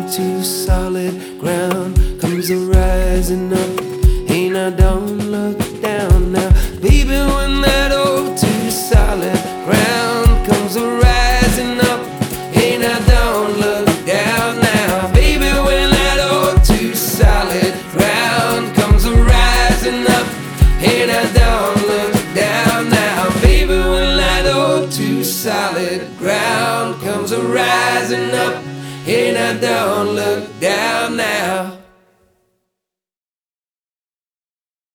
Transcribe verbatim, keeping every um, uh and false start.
to solid ground comes a rising up. Hey, now don't look down now, baby. When that old to solid ground comes a rising up. Hey, now don't look down now, baby. When that old to solid ground comes a rising up. Hey, now don't look down now, baby. When that old to solid ground comes a rising up. Hey, now don't look down now.